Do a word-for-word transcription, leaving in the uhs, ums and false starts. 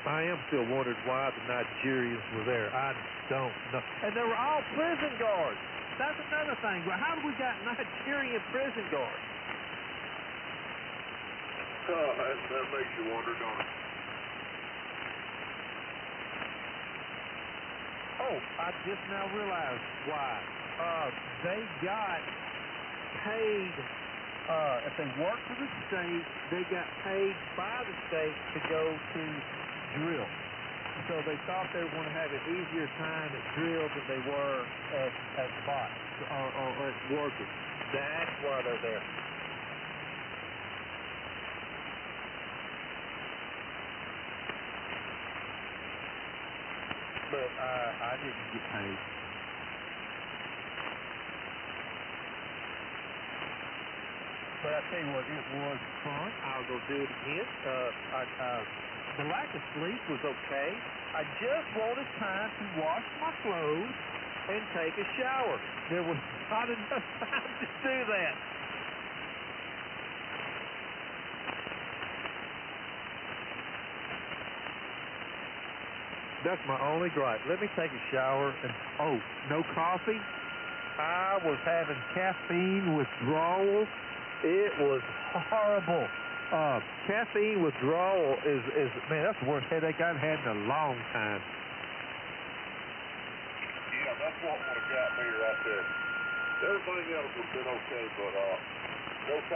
I am still wondering why the Nigerians were there. I don't know. And they were all prison guards. That's another thing. But how do we got Nigerian prison guards? Oh, that, that makes you wonder, don't it? Oh, I just now realized why. Uh, they got paid, uh, if they worked for the state, they got paid by the state to go to drill. So they thought they were going to have an easier time at drill than they were at, at spots or, or, or at working. That's why they're there. But uh, I didn't get paid. But I tell you what, it was fun. I'll go do it again. Uh, I, uh, the lack of sleep was okay. I just wanted time to wash my clothes and take a shower. There was not enough time to do that. That's my only gripe. Let me take a shower and, oh, no coffee? I was having caffeine withdrawal. It was horrible. Uh, caffeine withdrawal is, is, man, that's the worst headache I've had in a long time. Yeah, that's what would have got me right there. Everything else would have been okay, but uh, no